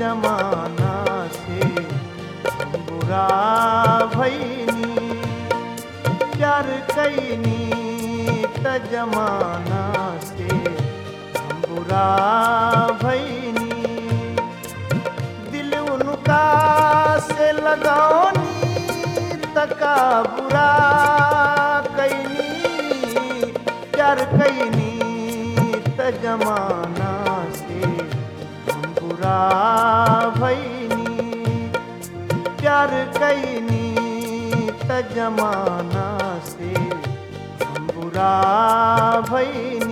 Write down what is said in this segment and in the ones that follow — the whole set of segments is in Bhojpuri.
जमाना से बुरा भईनी, प्यार कैनी त जमाना से बुरा भईनी, दिल उनका से लगौनी तका बुरा कैनी, प्यार कैनी त जमाना से बुरा भईनी, प्यार कैनी त जमाना से बुरा भईनी।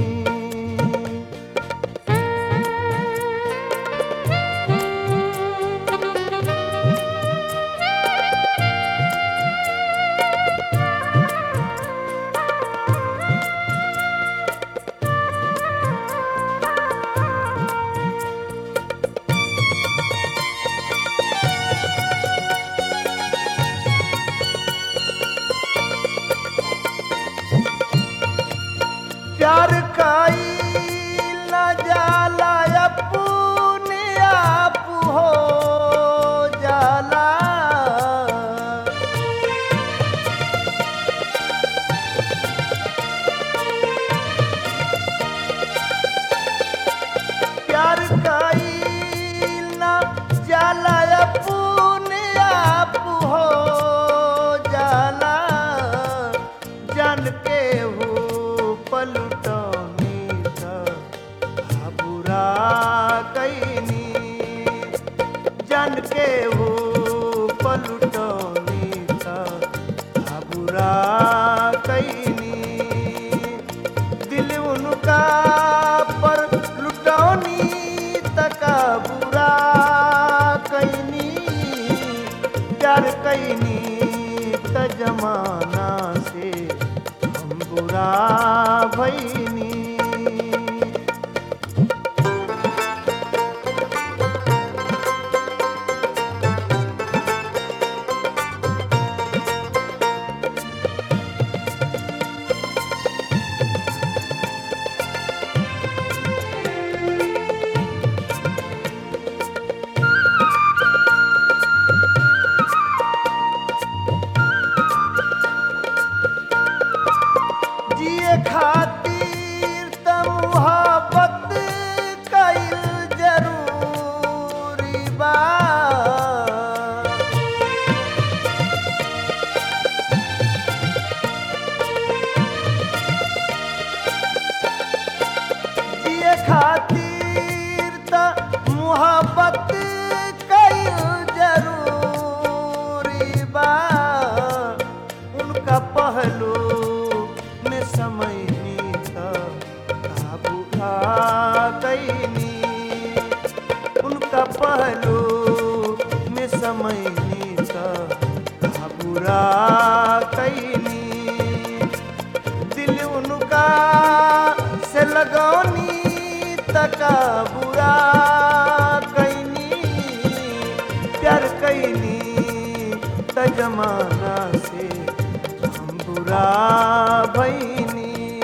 प्यार काई न जाला अपने आप हो जाला, प्यार काई न जाला अपने आप हो जाला, जान के हो पलटौनी त बुरा कैनी, जान के हो पलटौनी त बुरा कैनी, दिल उनका पर लुटौनी तका बुरा कैनी, प्यार कैनी त जमाना से बुरा भईनी। जिए खातिर त मुहब्बत कइल जरूरी बा, जिए खातिर त मुहब्बत कइल जरूरी बा, उनका पहलू समयनी त बुरा कैनी, उनका पहलू में समयनी त बुरा कैनी, दिल उनका से लगौनी तका बुरा कैनी, प्यार कैनी त जमाना से बुरा भईनी।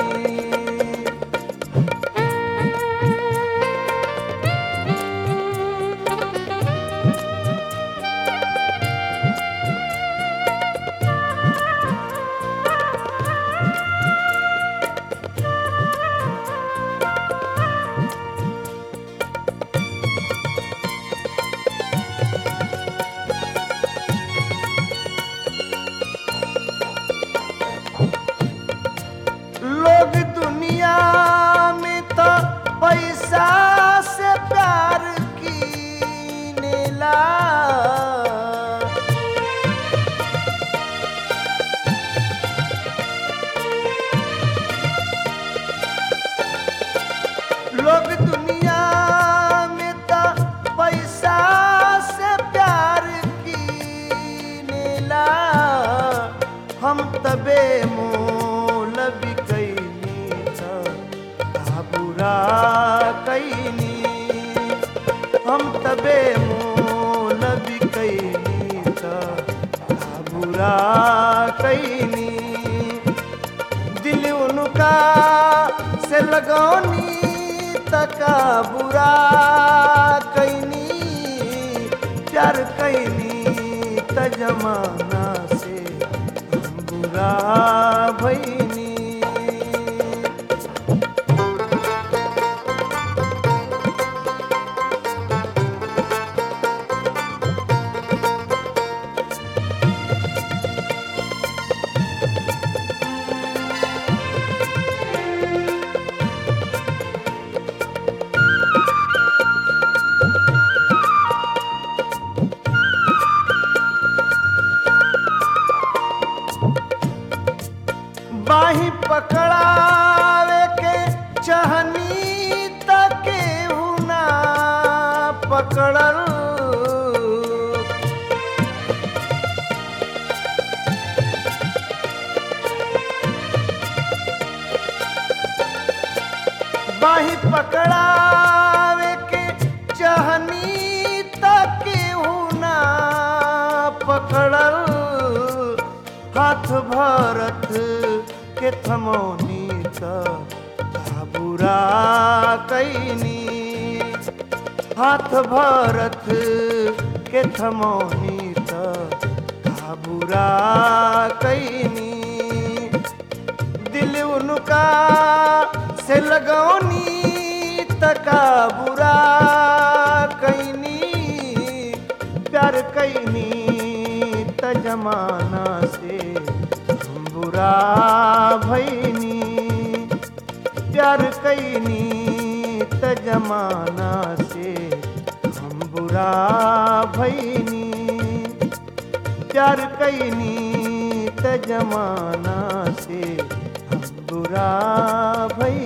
लोग दुनिया में तो पैसा से प्यार कीनेला, लोग दुनिया में तो पैसा से प्यार कीनेला, हम तबे मोल बिकैनी त बुरा कैनी, हम तबे मोल बिकैनी त बुरा कैनी, दिल उनका से लगौनी तका बुरा कैनी, प्यार कैनी त जमाना से हम बुरा भैनी। बाही पकड़ावे के चहनी तके हुना पकड़ल। बाही पकड़ावे के चहनी तके हुना पकड़ल। हाथ भरत के थमौनी का बुरा कैनी। हाथ भरत के थमौनी का बुरा कैनी। दिल उनका से लगौनी तका बुरा कैनी। प्यार कैनी त जमाना से हम बुरा भैनी। प्यार कैनी त जमाना से हम बुरा भैनी। प्यार कैनी त जमाना से हम बुरा भैनी।